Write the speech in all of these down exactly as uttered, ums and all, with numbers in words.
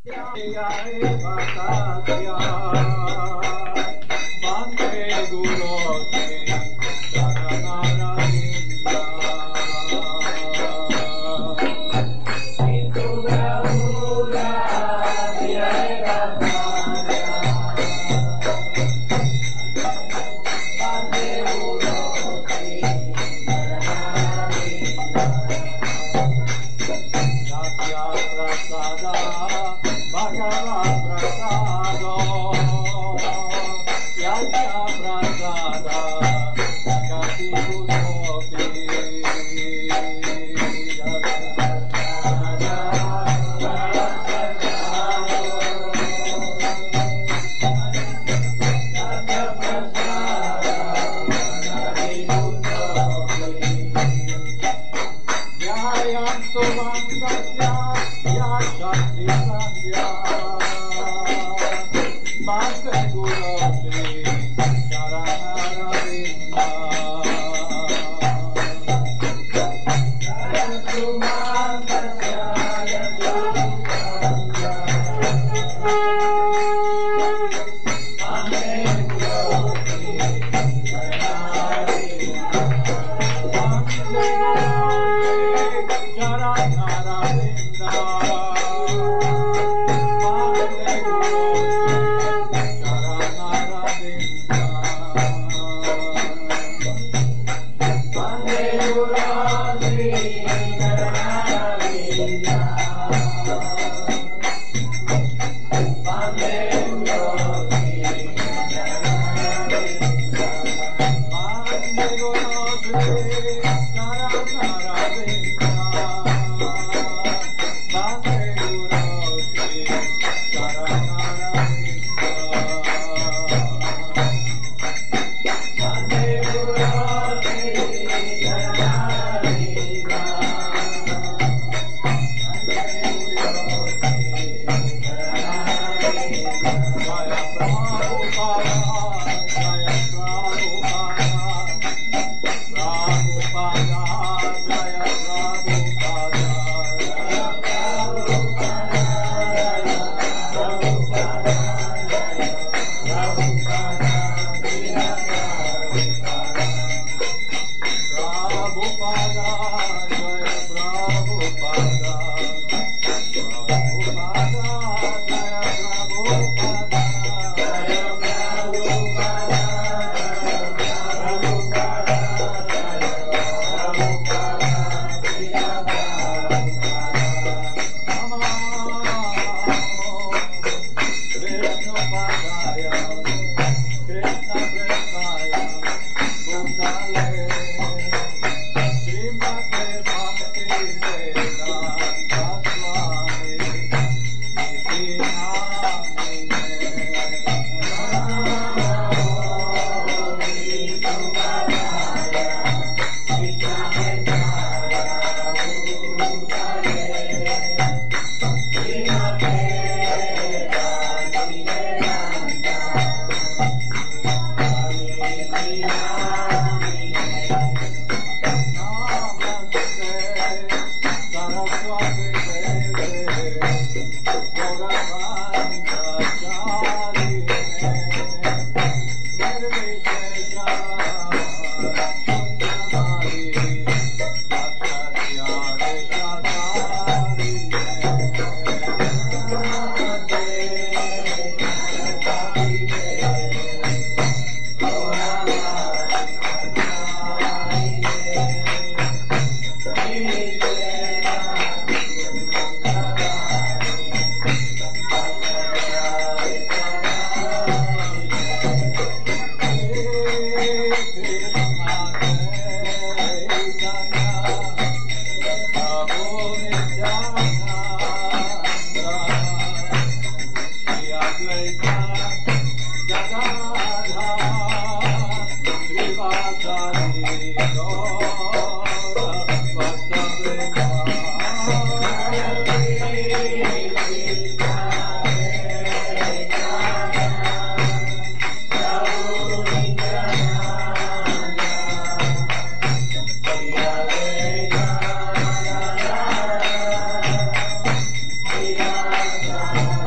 Thank you.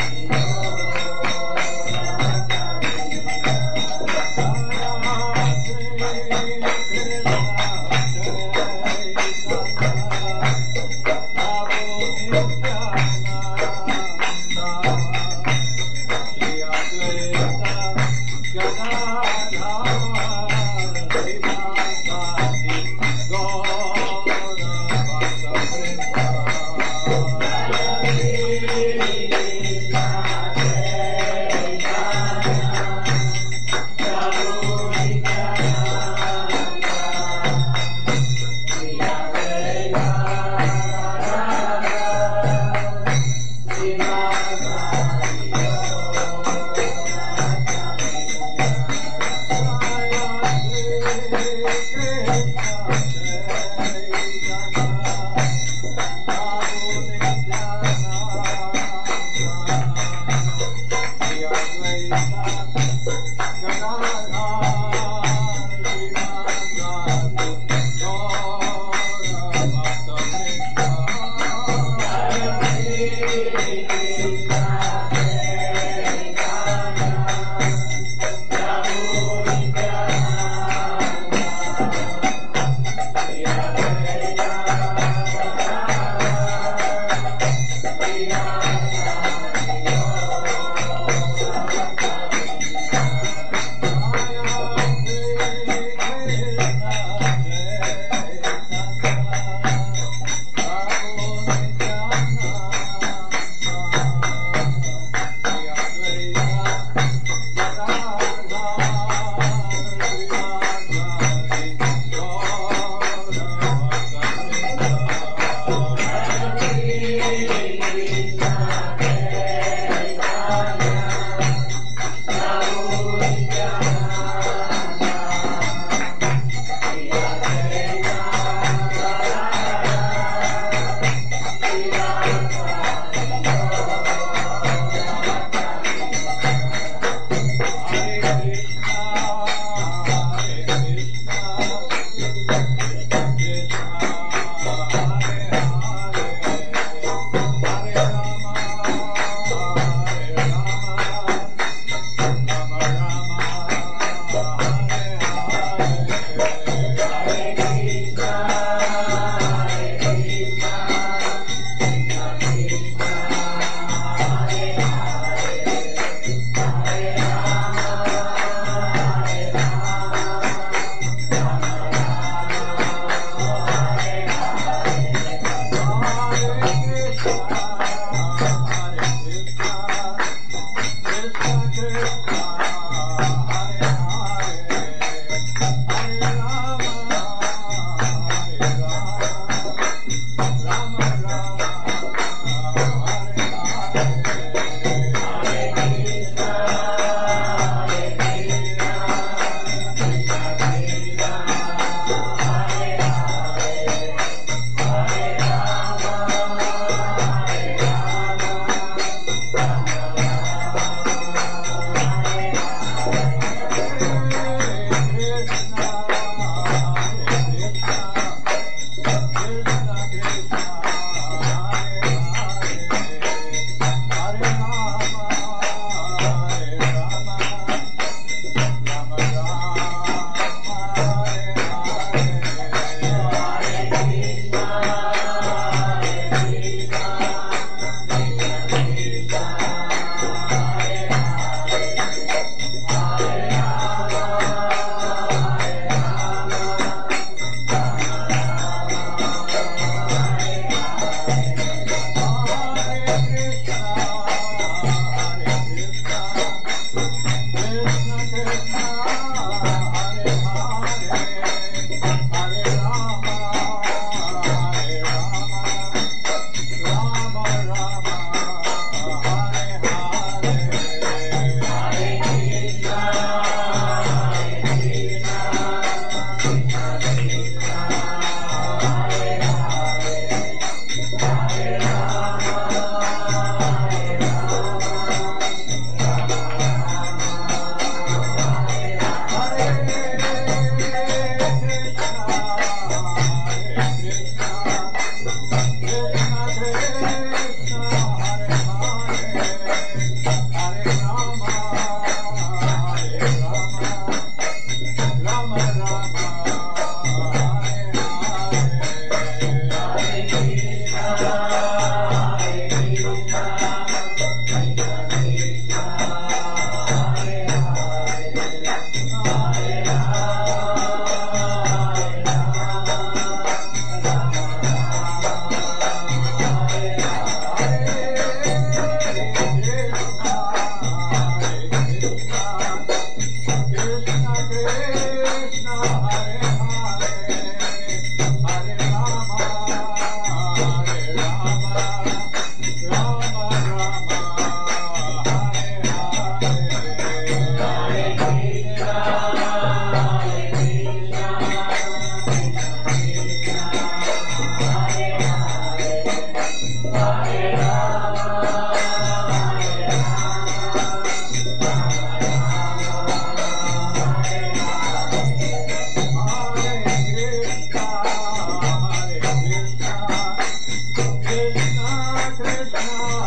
Hare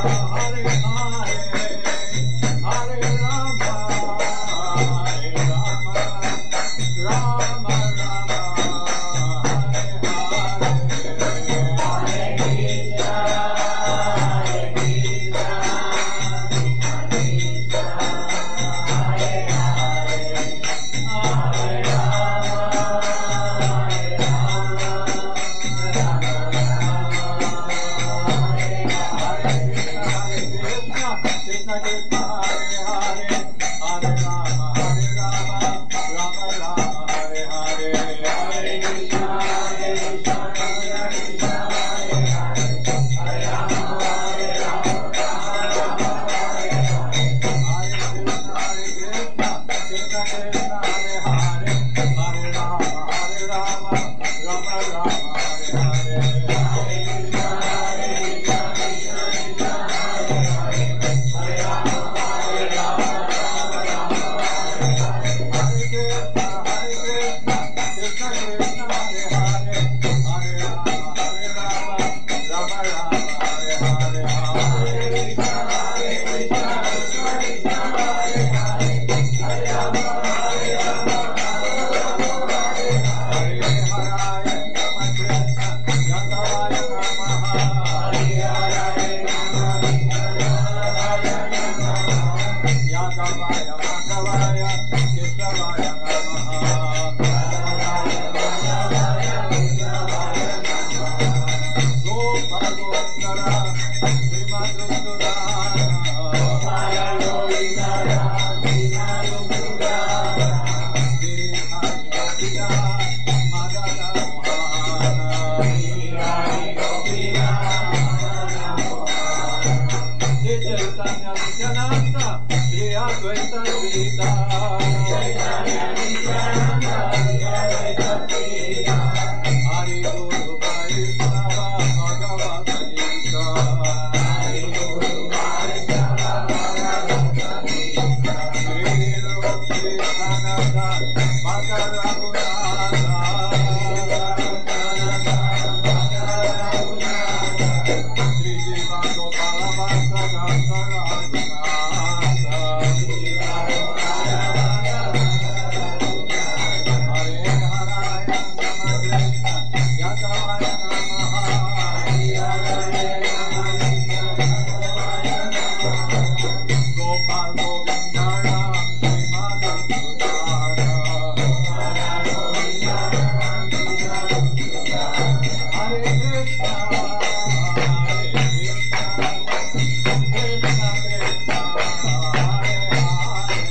Hare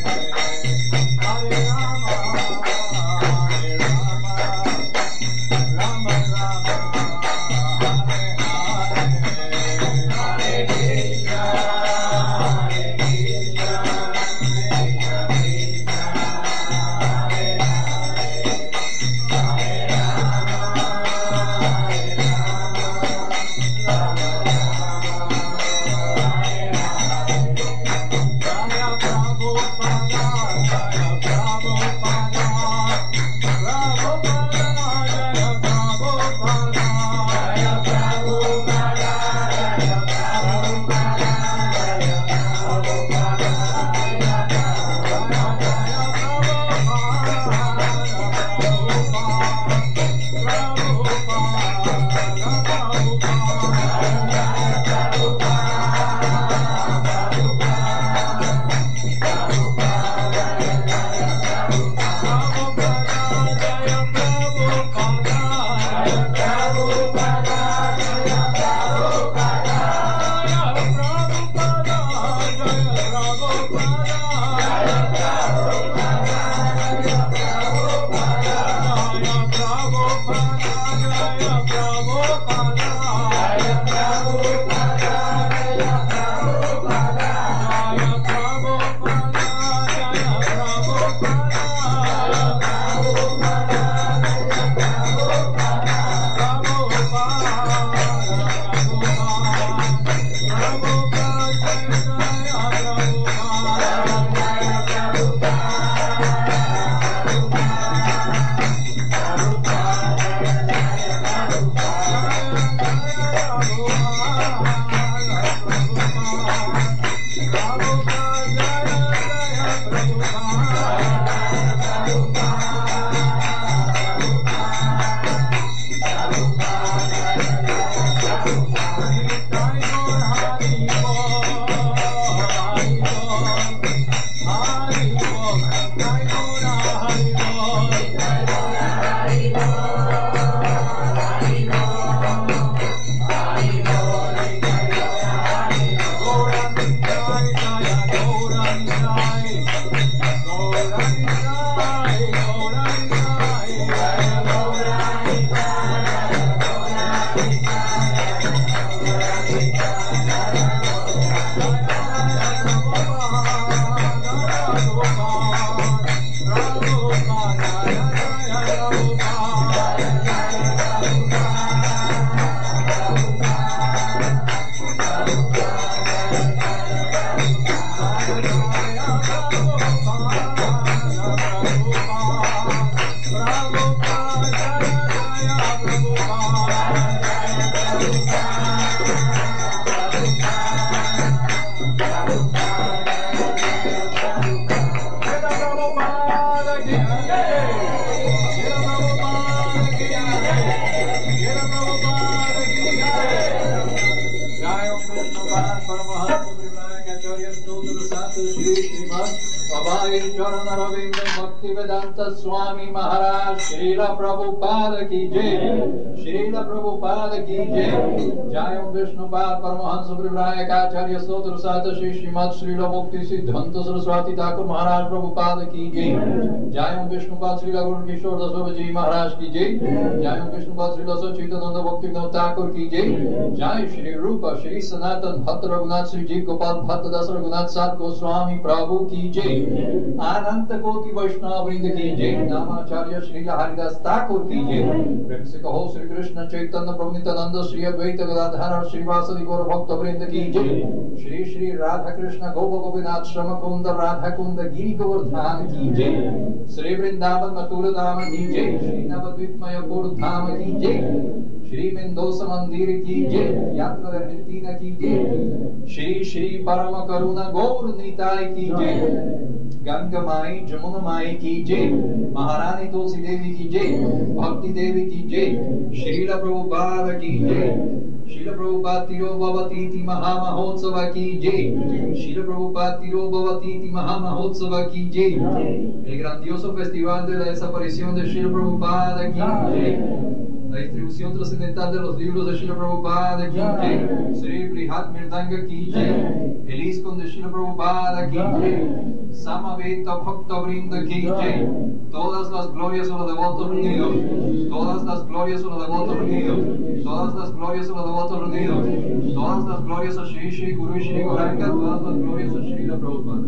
Shri श्रीमद अभय चरण अरविंद भक्ति वेदांत स्वामी महाराज श्रील प्रभुपाद की जय, श्रील प्रभुपाद की जय। जय विष्णुपाद परमहंस परिव्राजकाचार्य स्तोत्र सात श्री श्रीमद श्रील मुक्ति सिद्धांत सरस्वती ठाकुर महाराज प्रभुपाद की जय। जय विष्णुपाद श्रील गुरु किशोर दास जी महाराज की जय। जय विष्णुपाद श्रील सच्चिदानंद भक्ति विनोद ठाकुर की जय। जय श्री रूप श्री सनातन भक्त रघुनाथ श्री जी गोपाल भक्त दास रघुनाथ साथ गोस्वामी प्रभु की जय। अनंत कोटि वैष्णव वृंद की जय। नामाचार्य श्री हरिदास ठाकुर की जय। प्रेम से कहो श्री कृष्ण चैतन्य प्रभु नित्यानंद श्री अद्वैत गदाधर श्रीवासदि गौर भक्त वृंद की जय। श्री श्री राधा कृष्ण गोप गोपीनाथ श्रम कुंद राधा कुंद गिरि गोवर्धन की जय। श्री वृंदावन मथुरा धाम की जय। श्री नवद्वीप मयपुर धाम की जय। श्री मेंदोस मंदिर की जय। यात्रा तीन की जय। श्री श्री परम करुणा गौर निताय की जय। गंगा माई जमुना माई की जय। महारानी तुलसी देवी की जय। भक्ति देवी की जय। श्रील प्रभुपाद की जय। श्रील प्रभुपाद तिरोभवती महामहोत्सव की जय। श्रील प्रभुपाद तिरोभवती महामहोत्सव की जय। El grandioso festival de la desaparición de Srila Prabhupada की जय। La distribución trascendental de los libros de Srila Prabhupada की जय। श्री बृहद मृदंग की जय। El ISKCON de Srila Prabhupada की जय। Samaveta Bhakta Vrinda की जय। Todas las glorias a los devotos reunidos. Todas las glorias a los devotos reunidos. Todas las glorias a los devotos reunidos. Todas las glorias a Shri Shri Guru Shri Gauranga. Todas las glorias a Srila Prabhupada.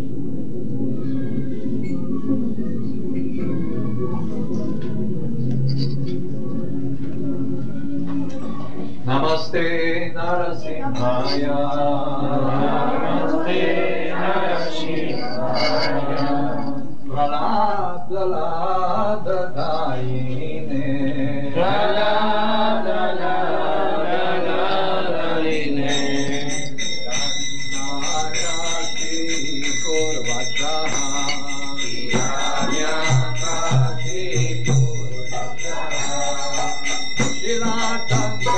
Namaste Narasimhaya. Namaste Narasimhaya. Prahlada Dayine. Prahlada Dayine. Nayakati Kurvachaha. Nayakati Kurvachaha. Shilatanga.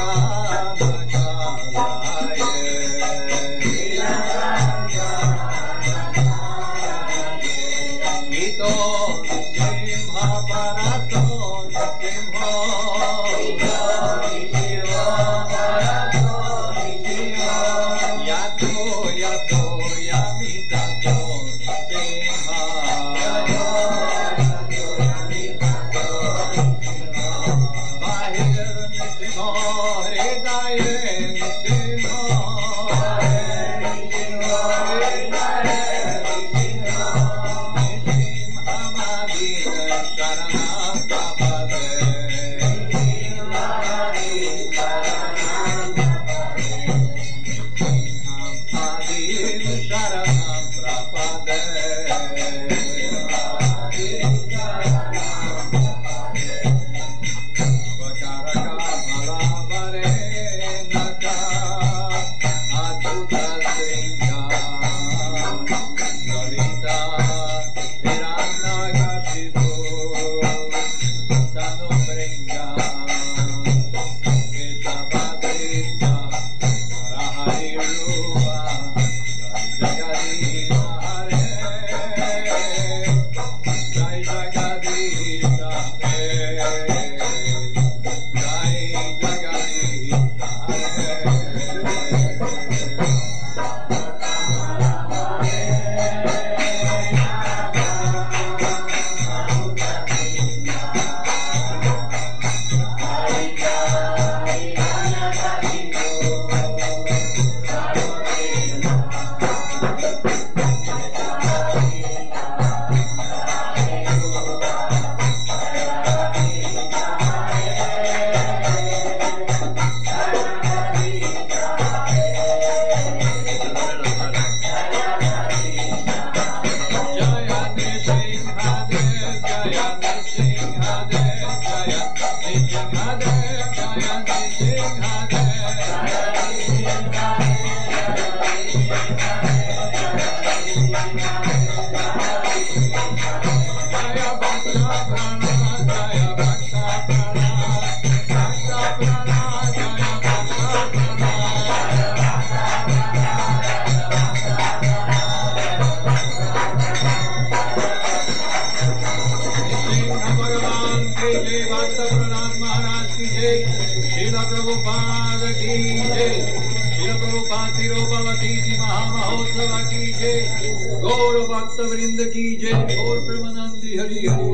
जय भक्त प्रहलाद महाराज की जय श्रील प्रभुपाद की जय श्रील प्रभुपाद तिरुपति महामहोत्सव की जय गौर भक्त वृंद की जय गौर प्रेमानंदी हरि Hari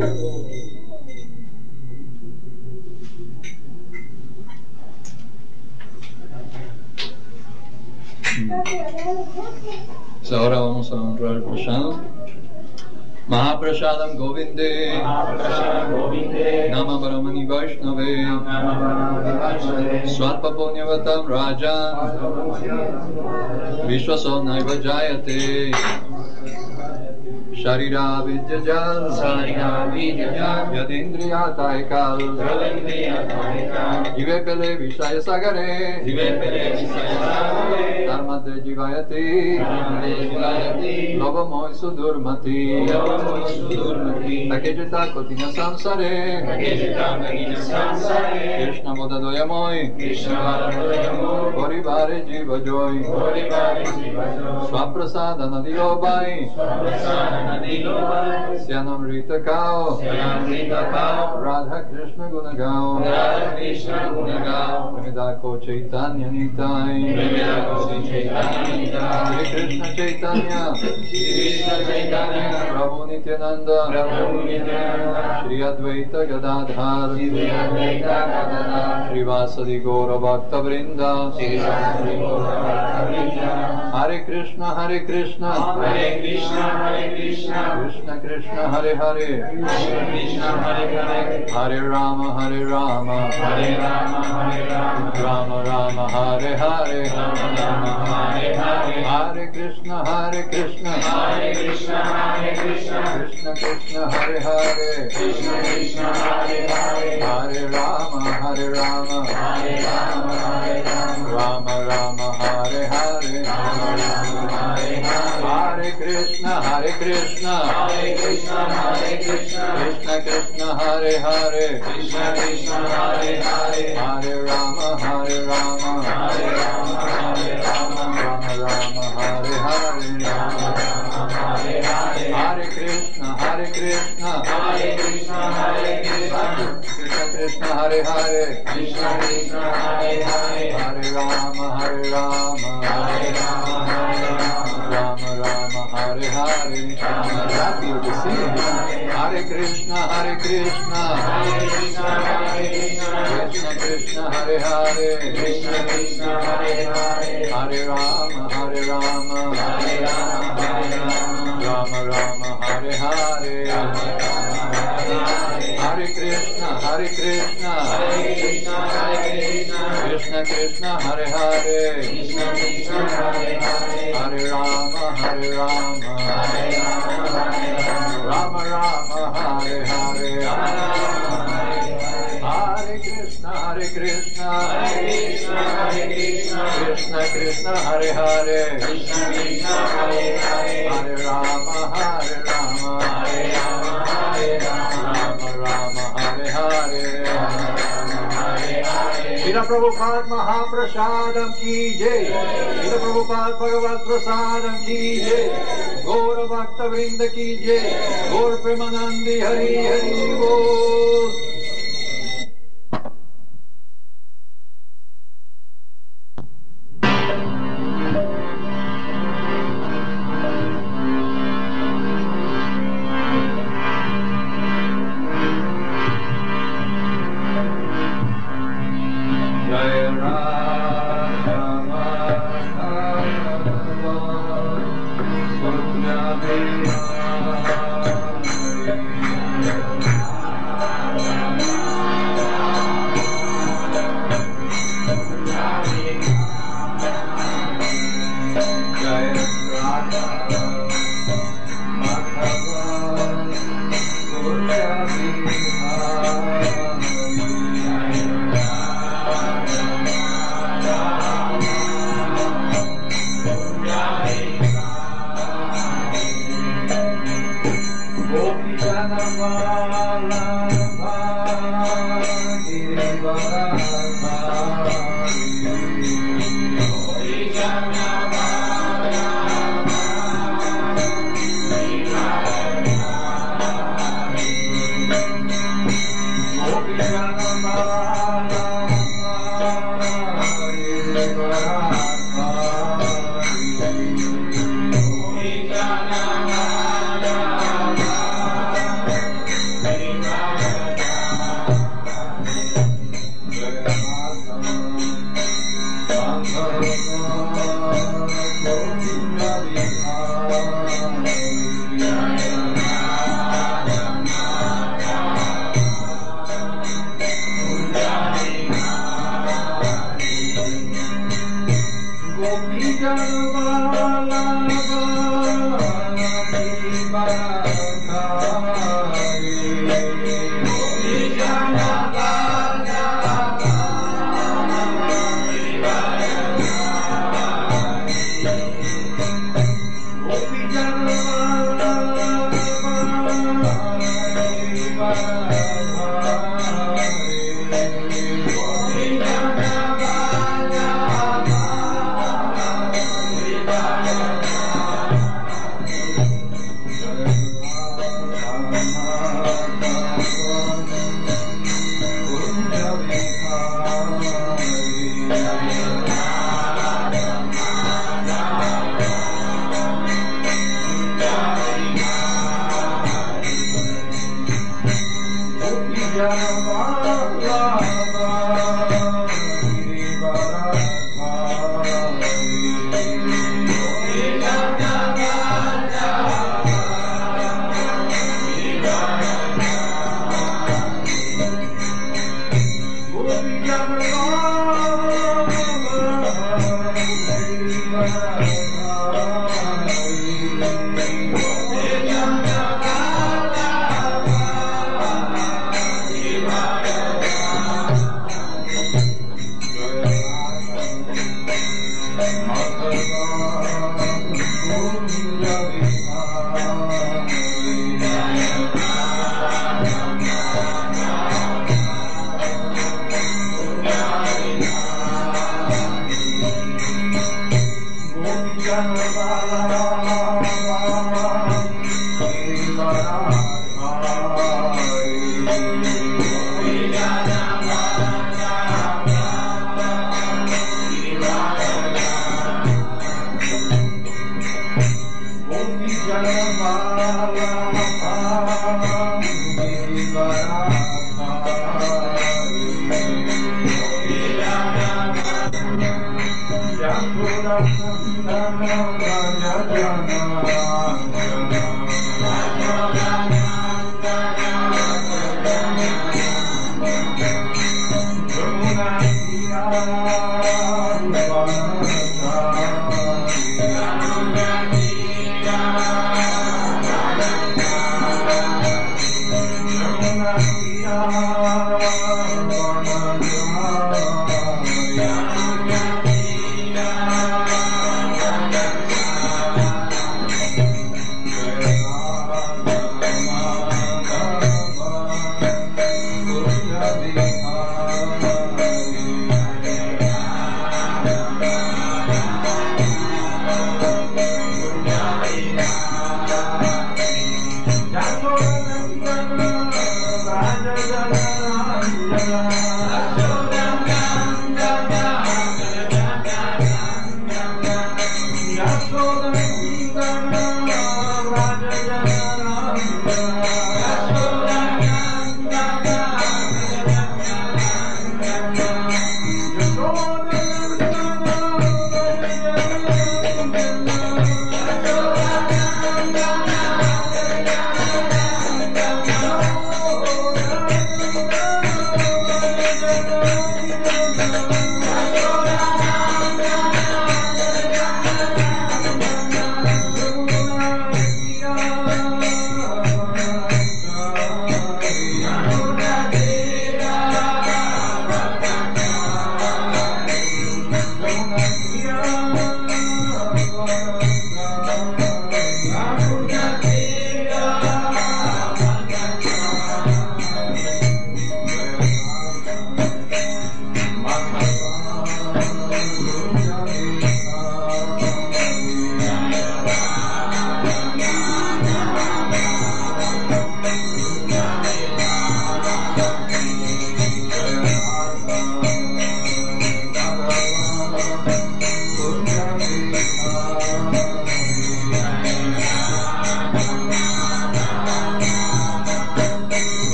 So ahora vamos a honrar el prashadam. Mahaprasadam Govinde, Nama Brahmani Vaishnave, Swarpa Punyavatam Rajan, Vishwaso Naiva Jayate, Sharira Vidyajal, Yadindriya Taikal, Jive Pele Vishaya Sagare, Dharmade Jivayati, Loba Moy Sudurmati, Takejita Kotina Samsare, Krishna Modadoya Moy, Gorivare Jiva Joy, Swaprasada Nadilobai, Syanam Rita Kao, Radha Krishna Gunagao, Midako Chaitanya Nitai, Shri Krishna Chaitanya, Prabhu Nityananda, Shri Advaita Gadadhar, Shri Vasadi Gaura Bhakta Vrinda, Hare Krishna, Hare Krishna, Hare Krishna, Hare Krishna, Krishna Krishna, Hare Hare, Krishna Hare Hare, Hare Rama, Hare Rama, Hare Rama, Hare Rama, Rama Rama, Hare Hare, Rama Rama, Hare Hare, Hare Krishna, Hare Krishna, Hare Krishna, Hare Krishna, Krishna Krishna, Hare Hare, Krishna Krishna, Hare Hare, Hare Rama, Hare Rama, Hare Rama, Hare Rama, Rama Rama, Hare Hare, Rama Rama, Hare Hare, Hare Krishna, Hare Krishna, Hare Krishna, Hare Krishna, Krishna Krishna, Hare Hare, Krishna Krishna, Hare Hare, Hare Rama, Hare Rama, Hare Rama, Hare Rama, Rama Rama, Hare Hare, Rama Rama, Hare Hare, Hare Krishna, Hare Krishna, Hare Krishna, Hare Krishna, Krishna Krishna, Hare Hare, Krishna Krishna, Hare Hare, Hare Rama, Hare Rama, Hare Rama, Hare Rama, Rama Rama, Hare Hare, Rama Rápido que sigue. Hare Krishna, Hare Krishna, Hare Krishna, Hare Krishna, Krishna Krishna, Hare Hare, Krishna Krishna, Hare Hare, Hare Rama, Hare Rama, Hare Rama, Hare Rama, Rama Rama, Hare Hare, Rama Rama, Hare Hare, Hare Krishna, Hare Krishna, Hare Krishna, Hare Krishna, Krishna Krishna, Hare Hare, Krishna Krishna, Hare Hare, Hare Rama, Hare Rama, Hare Rama, Hare Rama, Rama Rama, Hare Hare, Hare Krishna, Hare Krishna, Hare Krishna, Hare Krishna, Krishna Krishna, Hare Hare, Krishna Krishna, Hare Hare, Hare Rama, Hare Rama, Hare Rama, Hare Rama, Rama Rama, Hare Hare, Hare Hare. Srila Prabhupada Mahaprasadam ki jai, Srila Prabhupada Bhagavad Prasadam ki jai, Gaura Bhakta Vrinda ki jai, Gaur Premanandi Hari Hari Bol.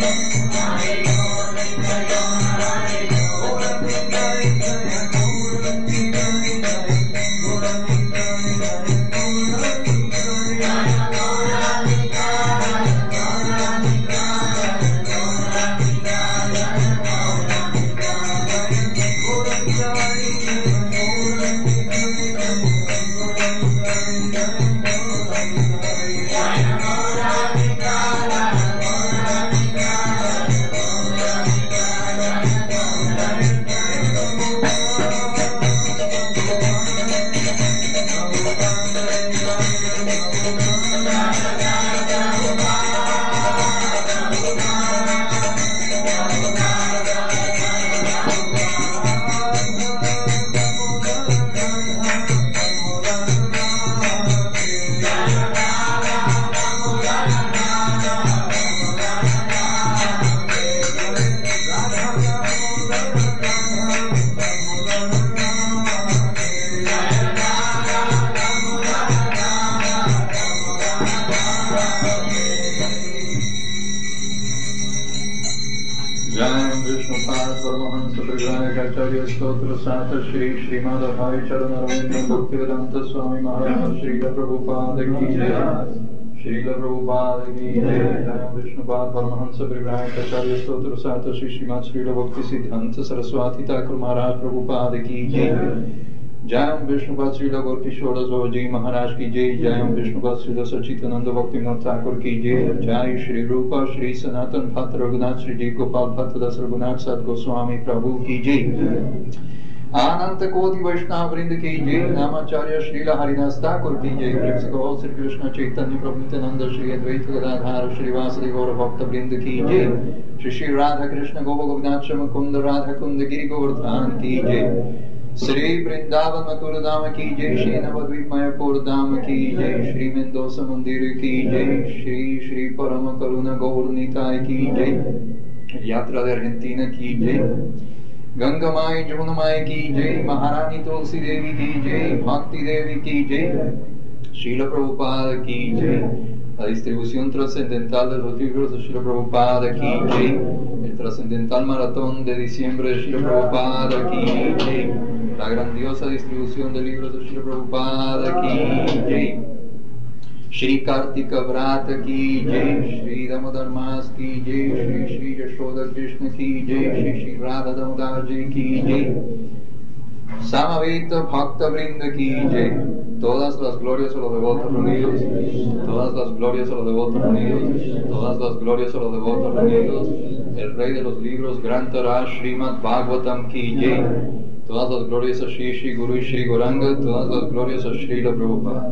स्तोत्र साथ श्री श्रीमद भाई चरण अरविंद भक्तिवेदांत स्वामी महाराज श्रील प्रभुपाद की जय श्रील प्रभुपाद की जय विष्णुपाद परमहंस परिव्राजकाचार्य स्तोत्र साथ श्री श्रीमद श्रील भक्ति सिद्धांत सरस्वती ठाकुर महाराज प्रभुपाद की जय जय विष्णुपाद श्रील गौर किशोर जी महाराज की जय जय विष्णुपाद श्रील सच्चिदानंद भक्तिनाथ ठाकुर की जय जय श्री रूपा श्री सनातन भक्त रघुनाथ श्री जी गोपाल भक्त दस रघुनाथ सद गोस्वामी प्रभु की जय अनंत कोटि वैष्णव वृंद की जय नामाचार्य श्रील हरिदास ठाकुर की जय प्रेम गौर श्री कृष्ण चैतन्य प्रभु नित्यानंद श्री अद्वैत गदाधर श्रीवासदि गौर भक्त वृंद की जय श्री श्री राधा कृष्ण गोप गोविंदाश्रम मुकुंद राधा कुंद गिरि गोवर्धन की जय श्री वृंदावन मथुरा धाम की जय श्री नवद्वीप मायापुर धाम की जय श्री मेंदोस मंदिर की जय श्री श्री परम करुणा गौर निताय की जय यात्रा अर्जेंटीना की जय गंगा माई जमुना माई की जय महारानी तुलसी देवी की जय भक्ति देवी की जय श्रील प्रभुपाद की जय la distribución trascendental de los libros de Srila Prabhupada aquí, el trascendental maratón de diciembre de Srila Prabhupada aquí, la grandiosa distribución de libros de Srila Prabhupada aquí, Shri Kartika Vrata ki jai, Shri Damodar Mas ki jai, Shri Shri Yashoda Krishna ki jai, Shri Shri Radha Damodar ji ki jai, Samaveta Bhakta Vrinda ki jai. Todas las glorias a los devotos reunidos, todas las glorias a los devotos reunidos, todas las glorias a los devotos reunidos, el rey de los libros, Grantara Srimad Bhagavatam ki jai, todas las glorias a Shri Shri Guru Shri Gauranga, todas las glorias a Srila Prabhupada.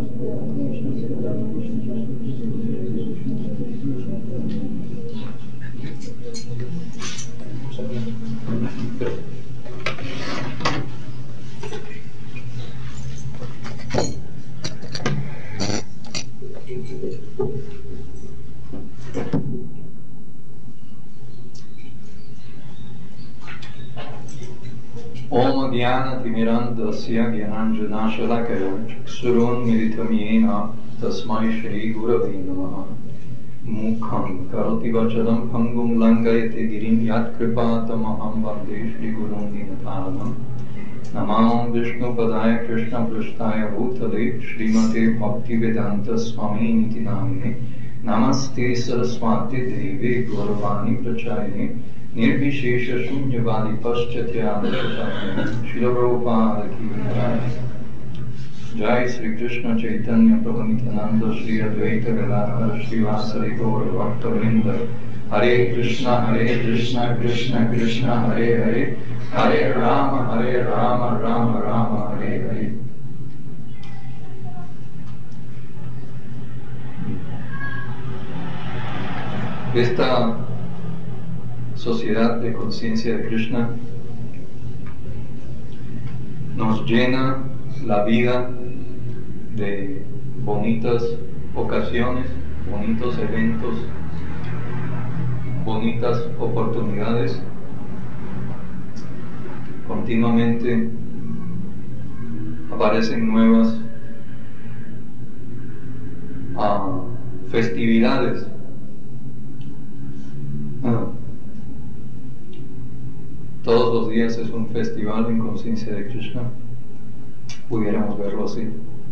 Om Jnana Timirandasya Jnananjanashalakaya Chaksurun Militam Yena Tasmai Shri Gurave Namaha Mukham Karoti Vacharam Pangum Langayate Girim Yat Kripatamaham Vande Shri Gurun Dinatanam Namam Vishnu Padaya Krishna Prasthaya Bhutale Srimate Bhaktivedanta Swami Niti Namine Namaste Saraswati Devi Gauravani Prachayane Nirvishesha Shunyavadi Paschatyanashakaya Srila Prabhupada ki jai Jai Sri Krishna Chaitanya Prabhu Nityananda Shri Advaita Gadadhar Shri Vasari Gaur Bhakta Vrinda Hare Krishna Hare Krishna Krishna Krishna Hare Hare Hare Rama Hare Rama Rama Rama Hare Hare. Esta sociedad de conciencia de Krishna nos llena la vida de bonitas ocasiones, bonitos eventos, bonitas oportunidades. Continuamente aparecen nuevas uh, festividades. Uh, todos los días es un festival en conciencia de Krishna, pudiéramos verlo así.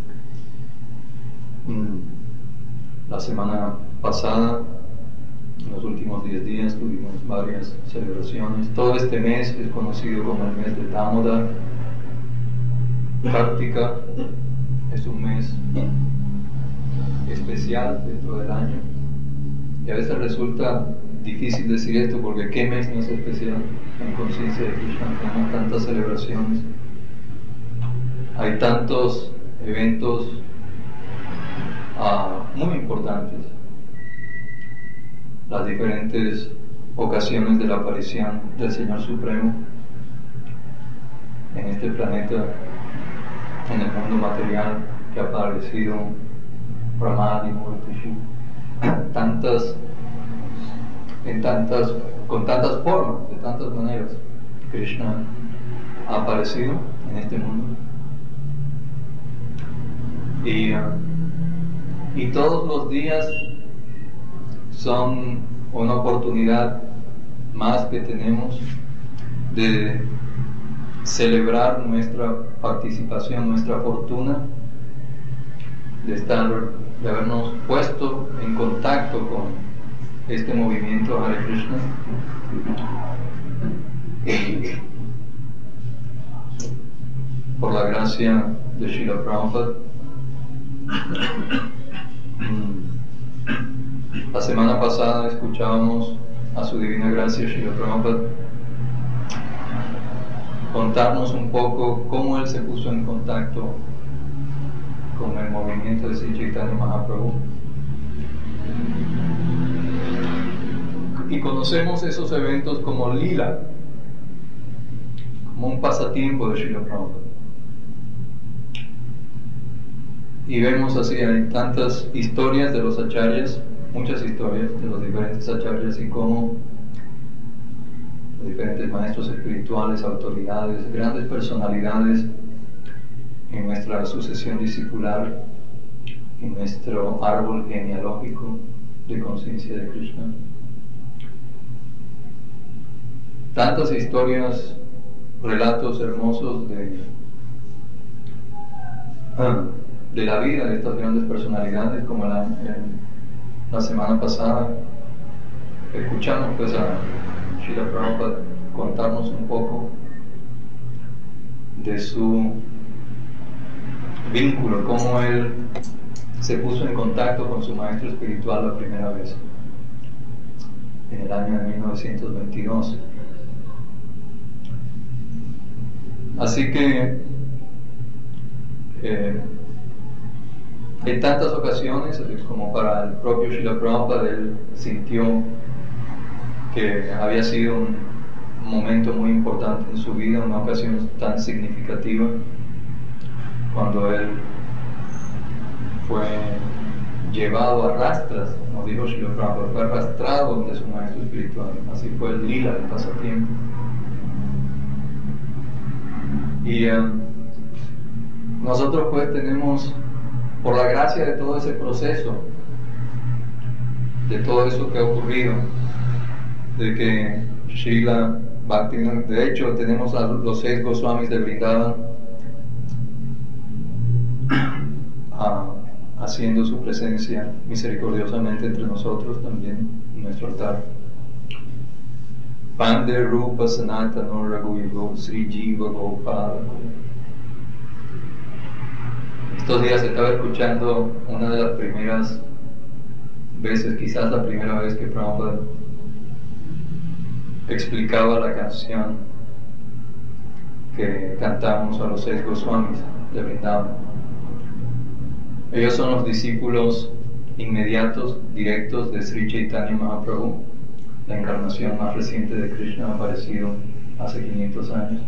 La semana pasada, en los últimos diez días, tuvimos varias celebraciones. Todo este mes es conocido como el mes de Damodar. Kartika es un mes especial dentro del año. Y a veces resulta difícil decir esto porque ¿qué mes no es especial en conciencia de Krishna? Tenemos tantas celebraciones, hay tantos eventos uh, muy importantes, las diferentes ocasiones de la aparición del Señor Supremo en este planeta, en el mundo material, que ha aparecido Brahma y Murti, tantas en tantas, con tantas formas, de tantas maneras. Krishna ha aparecido en este mundo. Y, uh, y todos los días son una oportunidad más que tenemos de celebrar nuestra participación, nuestra fortuna, de estar, de habernos puesto en contacto con este movimiento Hare Krishna. Y por la gracia de Srila Prabhupada, la semana pasada escuchábamos a su divina gracia Srila Prabhupada contarnos un poco cómo él se puso en contacto con el movimiento de Sri Chaitanya Mahaprabhu. Y conocemos esos eventos como lila, como un pasatiempo de Srila Prabhupada. Y vemos así, hay tantas historias de los acharyas, muchas historias de los diferentes acharyas y cómo los diferentes maestros espirituales, autoridades, grandes personalidades en nuestra sucesión discipular, en nuestro árbol genealógico de conciencia de Krishna. Tantas historias, relatos hermosos de, de la vida de estas grandes personalidades, como la, la semana pasada escuchamos pues a Srila Prabhupada contarnos un poco de su vínculo, cómo él se puso en contacto con su maestro espiritual la primera vez, en el año de mil novecientos veintidós. Así que eh, en tantas ocasiones, como para el propio Srila Prabhupada, él sintió que había sido un momento muy importante en su vida, una ocasión tan significativa, cuando él fue llevado a rastras, como dijo Srila Prabhupada, fue arrastrado de su maestro espiritual. Así fue el lila del pasatiempo. Y eh, nosotros pues tenemos, por la gracia de todo ese proceso, de todo eso que ha ocurrido, de que Srila Bhaktivinoda, de hecho tenemos a los seis Goswamis de Vrindavan a, haciendo su presencia misericordiosamente entre nosotros también en nuestro altar. Pande Rupa Sanatana Raghuvivo Sri Jiva Gopala. Estos días estaba escuchando una de las primeras veces, quizás la primera vez que Prabhupada explicaba la canción que cantamos a los seis Goswamis de Vrindavan. Ellos son los discípulos inmediatos, directos de Sri Chaitanya Mahaprabhu, la encarnación más reciente de Krishna, ha aparecido hace quinientos años.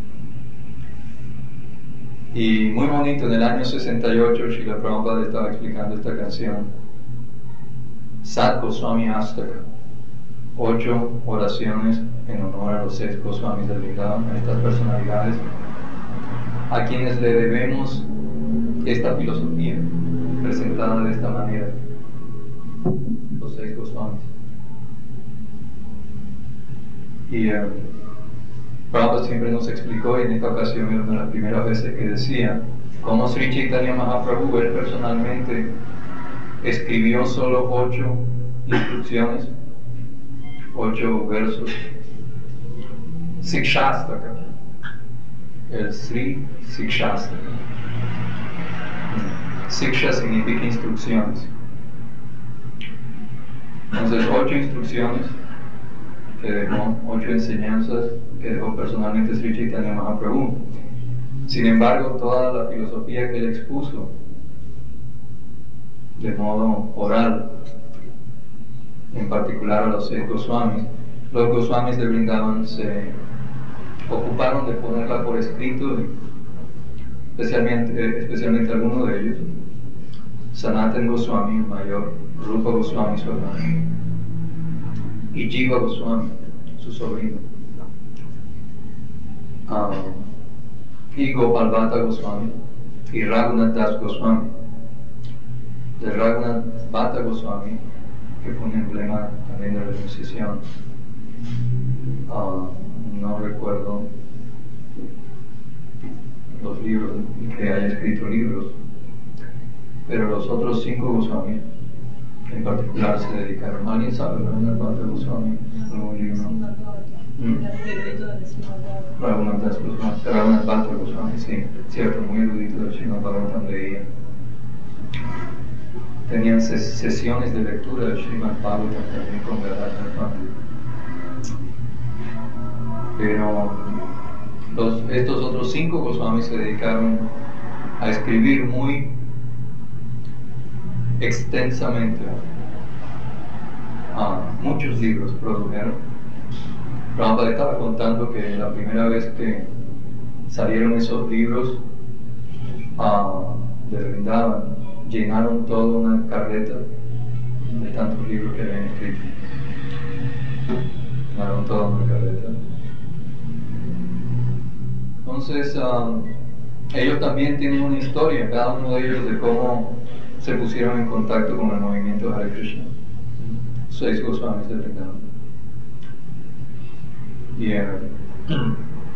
Y muy bonito, en el año sesenta y ocho, Srila Prabhupada estaba explicando esta canción, Sat Goswami Astaka, ocho oraciones en honor a los seis Goswamis del Vrindavan, a estas personalidades a quienes le debemos esta filosofía presentada de esta manera, los seis Goswamis. Y, uh, Prabhupada siempre nos explicó, y en esta ocasión era una de las primeras veces que decía, cómo Sri Chaitanya Mahaprabhu, él personalmente escribió solo ocho instrucciones, ocho versos, Sikshastaka, el Sri Sikshastaka. Siksha significa instrucciones. Entonces, ocho instrucciones que dejó, ocho enseñanzas que dejó personalmente Sri Chaitanya Mahaprabhu. Sin embargo, toda la filosofía que él expuso de modo oral, en particular a los seis Goswamis, los Goswamis de Vrindavan se ocuparon de ponerla por escrito, especialmente, especialmente algunos de ellos, Sanatan Goswami, el mayor, Rupa Goswami, su hermano, y Jiva Goswami, su sobrino, um, y Gopal Bhatta Goswami, y Raghunath Das Goswami. De Raghunath Bhatta Goswami, que fue un emblema también de la renunciación, uh, no recuerdo los libros, que haya escrito libros, pero los otros cinco Goswami en particular se dedicaron. ¿Alguien sabe Raghunath Bhatta Goswami? ¿Algún libro? ¿Mm? Raghunath Das Goswami, Raghunath Bhatta Goswami, sí, cierto, muy erudito del Srimad Bhagavatam, leía. Tenían ses sesiones de lectura del Srimad Bhagavatam también con Gadadhar Pandit. Pero los, estos otros cinco Goswamis se dedicaron a escribir muy extensamente. Ah, muchos libros produjeron. Prabhupada estaba contando que la primera vez que salieron esos libros ah, de Vrindavan, llenaron toda una carreta de tantos libros que habían escrito. Llenaron toda una carreta. Entonces, um, ellos también tienen una historia, cada uno de ellos, de cómo se pusieron en contacto con el movimiento Hare Krishna. Seis Goswamis de Vrindavan. Y, uh,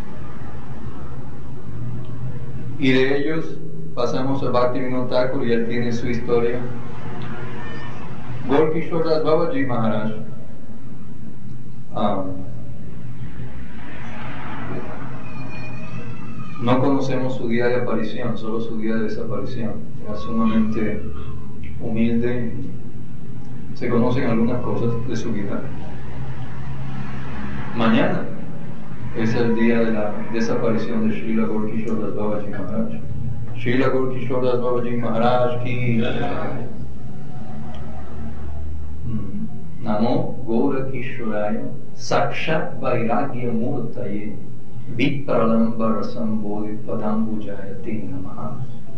y de ellos pasamos a Bhaktivinoda Thakur, y él tiene su historia. Gaur Kishore Das Babaji Maharaj, um, no conocemos su día de aparición, solo su día de desaparición. Era sumamente humilde, se conocen algunas cosas de su vida. Mañana es el día de la desaparición de Srila Gaur Kishore Das Babaji Maharaj. Srila Gaur Kishore Das Babaji Maharaj ki Namo Gaura Kishoraya Sakshat Vairagya Murtaye Vipralamba Rasam Bodhi Padambujayati Namaha.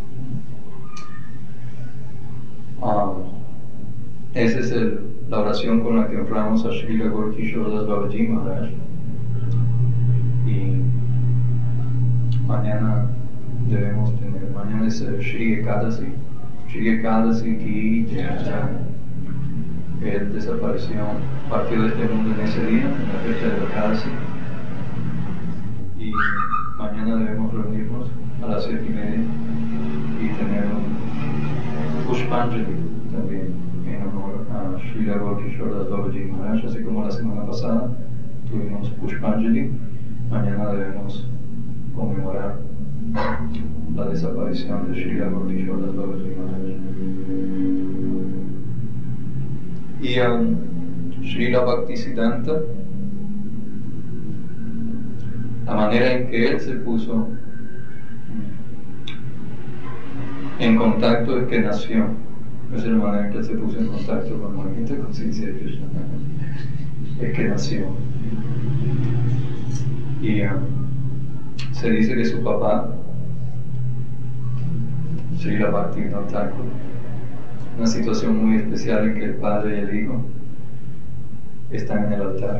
Um, esa es el, la oración con la que honramos a Srila Gaur Kishore Das Babaji Maharaj. Y mañana debemos tener, mañana es el Shri Ekadasi, Shri Ekadasi ki Jaya. Él desapareció, partió de este mundo en ese día, en la fecha de Ekadasi. Y mañana debemos reunirnos a las siete y media y tener un Pushpanjali también en honor a Srila Gaur Kishore Das Babaji Maharaj, así como la semana pasada tuvimos Pushpanjali. Mañana debemos conmemorar la desaparición de Srila Gaur Kishore Das Babaji Maharaj. Y um, Srila Bhaktisiddhanta, la manera en que él se puso en contacto es que nació. Esa es la manera en que él se puso en contacto con el movimiento de conciencia de Krishna. Es que nació. Y um, se dice que su papá, Srila Bhaktivinoda Thakur, una situación muy especial en que el padre y el hijo están en el altar.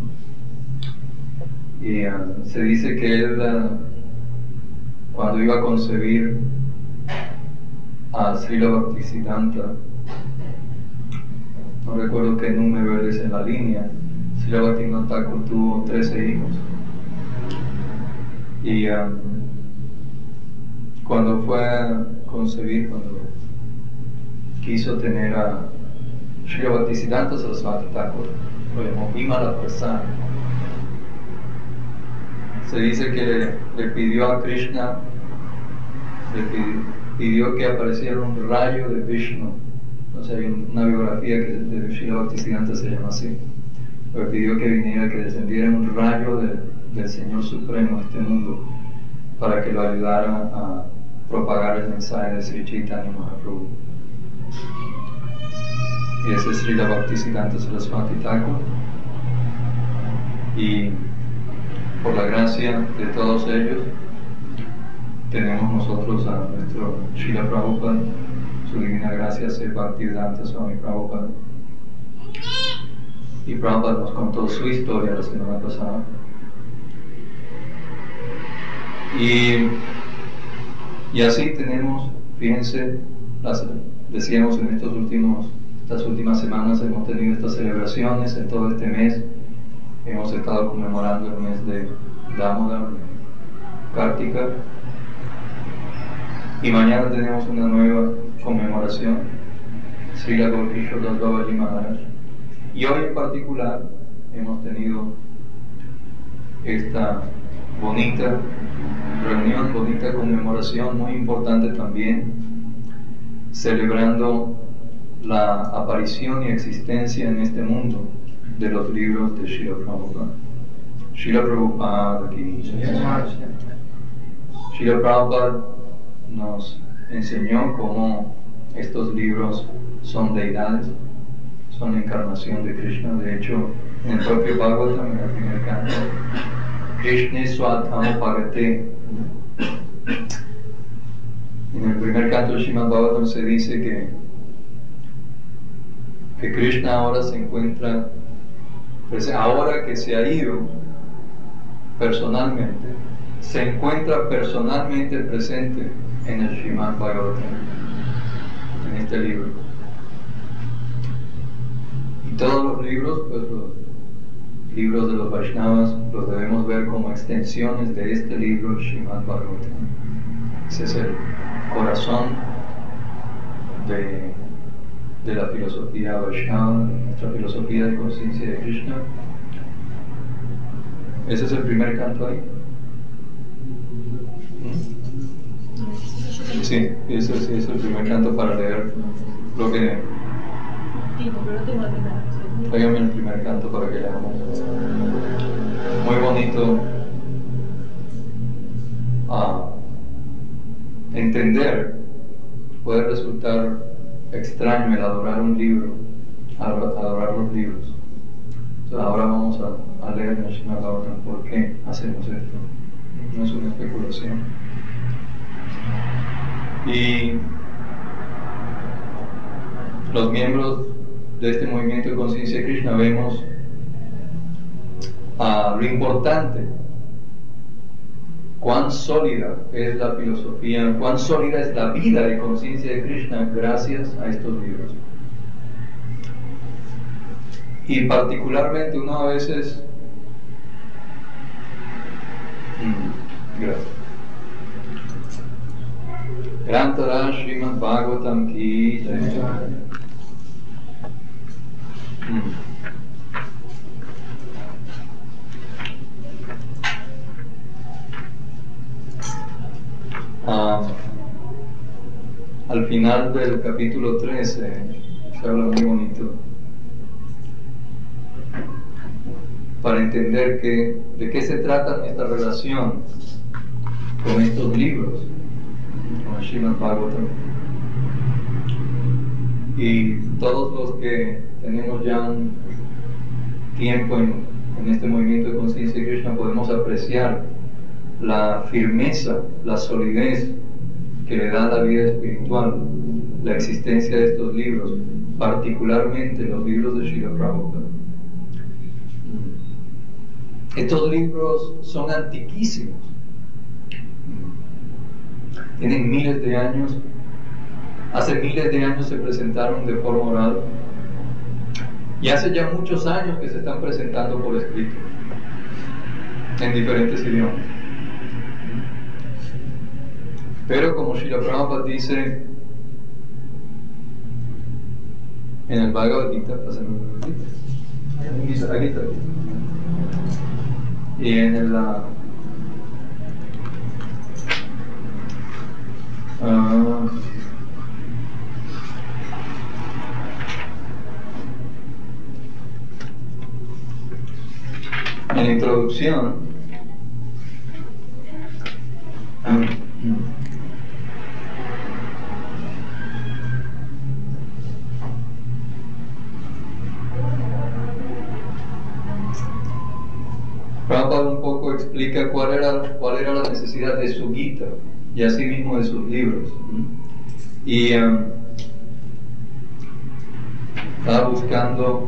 Y uh, se dice que él, uh, cuando iba a concebir a Srila Bhaktisiddhanta, no recuerdo qué número es en la línea, Srila Bhaktivinoda Thakur tuvo trece hijos. Y um, cuando fue a concebir, cuando quiso tener a Srila Bhaktisiddhanta Saraswati Thakur, lo llamó Vimala Prasad. Se dice que le, le pidió a Krishna, le pidió, pidió que apareciera un rayo de Vishnu. O sea, hay una biografía que de Srila Bhaktisiddhanta se llama así. Le pidió que viniera, que descendiera un rayo de, del Señor Supremo a este mundo para que lo ayudara a propagar el mensaje de Sri Chaitanya Mahaprabhu. Y ese es Srila Bhaktisiddhanta Saraswati Thakur. Y por la gracia de todos ellos, tenemos nosotros a nuestro Srila Prabhupada, su divina gracia, Sri Bhaktivedanta Swami Prabhupada. Y Prabhupada nos contó su historia la semana pasada. Y, y así tenemos, fíjense, las, decíamos en estos últimos, estas últimas semanas hemos tenido estas celebraciones en todo este mes. Hemos estado conmemorando el mes de Damodar, Kartika, y mañana tenemos una nueva conmemoración, Srila Gaurkishore Das Babaji Maharaj. Y hoy en particular hemos tenido esta bonita reunión, bonita conmemoración, muy importante también, celebrando la aparición y existencia en este mundo de los libros de Srila Prabhupada. Srila Prabhupada aquí. Srila Prabhupada nos enseñó cómo estos libros son deidades, son encarnación de Krishna. De hecho, en el propio Bhagavatam, en el primer canto, Krishna Swatam Bhagate. En el primer canto del Srimad Bhagavatam se dice que, que Krishna ahora se encuentra, ahora que se ha ido personalmente, se encuentra personalmente presente en el Srimad Bhagavatam, en este libro. Y todos los libros, pues los libros de los Vaishnavas, los debemos ver como extensiones de este libro, Srimad Bhagavatam. Ese es el corazón de, de la filosofía Vaishnava, de nuestra filosofía de conciencia de Krishna. Ese es el primer canto ahí. ¿Mm? Sí, ese, ese es el primer canto para leer lo que... Tráigame el primer canto para que leamos. Muy bonito a entender. Puede resultar extraño el adorar un libro, adorar los libros. Entonces ahora vamos a, a leer el Srimad Bhagavatam. ¿Por qué hacemos esto? No es una especulación. Y los miembros de este movimiento de conciencia de Krishna vemos uh, lo importante, cuán sólida es la filosofía, cuán sólida es la vida de conciencia de Krishna gracias a estos libros. Y particularmente uno a veces... Mm, gracias. Grantara Srimad Bhagavatam ki Jai. Uh, al final del capítulo trece se habla muy bonito para entender que, de qué se trata nuestra relación con estos libros, con el Srimad Bhagavatam. Y todos los que tenemos ya un tiempo en, en este movimiento de conciencia de Krishna podemos apreciar la firmeza, la solidez que le da a la vida espiritual la existencia de estos libros, particularmente los libros de Srila Prabhupada. Estos libros son antiquísimos, tienen miles de años. Hace miles de años se presentaron de forma oral y hace ya muchos años que se están presentando por escrito en diferentes idiomas. Pero como Srila Prabhupada dice en el Bhagavad Gita, aquí está, aquí está. Y en el uh, uh, en la introducción Prabhupada un poco explica cuál era, cuál era la necesidad de su Gita y asimismo de sus libros. Y um, estaba buscando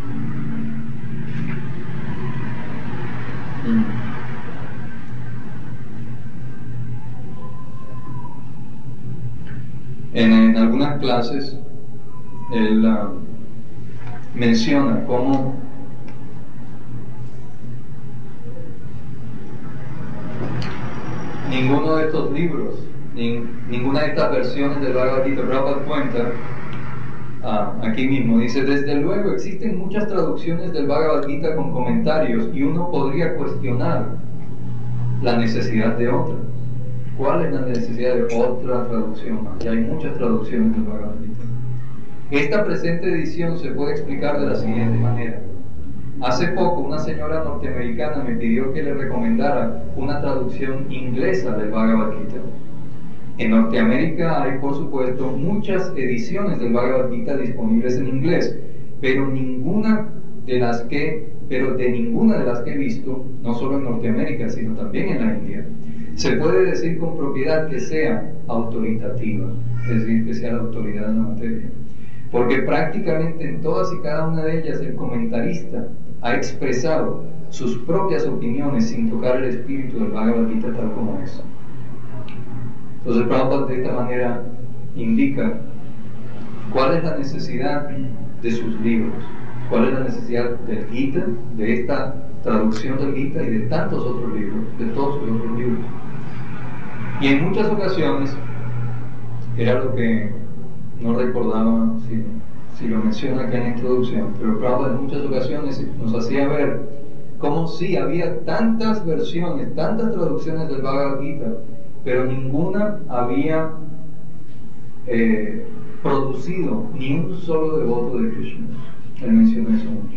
um, en, en algunas clases él uh, menciona cómo ninguno de estos libros, ni, ninguna de estas versiones del Bhagavad Gita, Prabhupada cuenta ah, aquí mismo, dice, desde luego existen muchas traducciones del Bhagavad Gita con comentarios y uno podría cuestionar la necesidad de otra. ¿Cuál es la necesidad de otra traducción más? Y hay muchas traducciones del Bhagavad Gita. Esta presente edición se puede explicar de la siguiente manera. Hace poco una señora norteamericana me pidió que le recomendara una traducción inglesa del Bhagavad Gita. En Norteamérica hay, por supuesto, muchas ediciones del Bhagavad Gita disponibles en inglés, pero ninguna de las que, pero de ninguna de las que he visto, no solo en Norteamérica, sino también en la India, se puede decir con propiedad que sea autoritativa, es decir, que sea la autoridad en la materia. Porque prácticamente en todas y cada una de ellas el comentarista ha expresado sus propias opiniones sin tocar el espíritu del Bhagavad Gita tal como es. Entonces Prabhupada de esta manera indica cuál es la necesidad de sus libros, cuál es la necesidad del Gita, de esta traducción del Gita y de tantos otros libros, de todos los otros libros. Y en muchas ocasiones, era lo que no recordaba si, si lo menciona acá en la introducción, pero Prabhupada en muchas ocasiones nos hacía ver cómo sí había tantas versiones, tantas traducciones del Bhagavad Gita, pero ninguna había eh, producido ni un solo devoto de Krishna. Él mencionó eso mucho.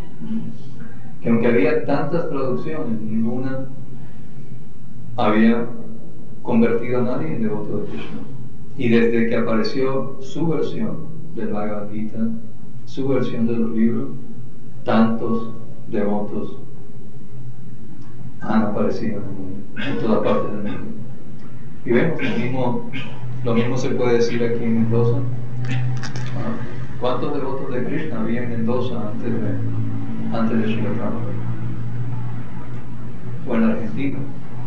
Que aunque había tantas traducciones, ninguna había convertido a nadie en devoto de Krishna. Y desde que apareció su versión del Bhagavad Gita, su versión de los libros, tantos devotos han aparecido en el mundo, en toda parte del mundo. Y vemos lo mismo, lo mismo se puede decir aquí en Mendoza. ¿Cuántos devotos de Krishna había en Mendoza antes de, antes de Srila Prabhupada? O en la Argentina.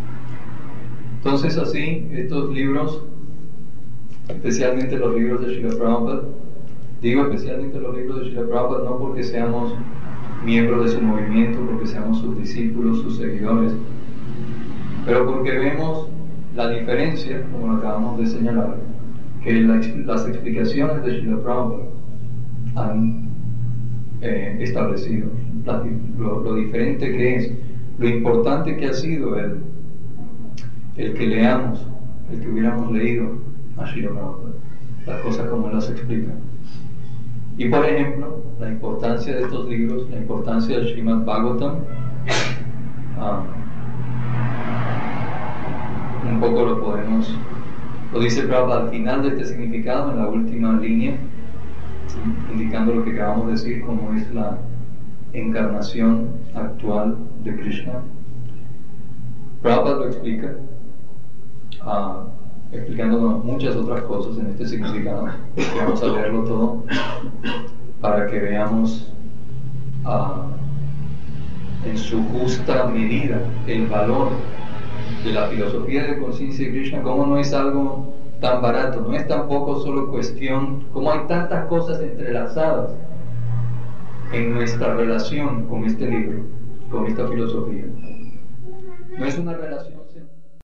Entonces así, estos libros, especialmente los libros de Srila Prabhupada, digo especialmente los libros de Srila Prabhupada no porque seamos miembros de su movimiento, porque seamos sus discípulos, sus seguidores, pero porque vemos la diferencia, como lo acabamos de señalar, que la, las explicaciones de Srila Prabhupada han eh, establecido, la, lo, lo diferente que es, lo importante que ha sido el, el que leamos, el que hubiéramos leído a Srila Prabhupada, las cosas como él las explica. Y por ejemplo, la importancia de estos libros, la importancia del Srimad Bhagavatam, ah, un poco lo podemos, lo dice Prabhupada al final de este significado, en la última línea, ¿sí?, indicando lo que acabamos de decir, como es la encarnación actual de Krishna. Prabhupada lo explica, uh, explicándonos muchas otras cosas en este significado, que vamos a leerlo todo para que veamos uh, en su justa medida el valor de la filosofía de conciencia de Krishna, como no es algo tan barato, no es tampoco solo cuestión, como hay tantas cosas entrelazadas en nuestra relación con este libro, con esta filosofía. No es una relación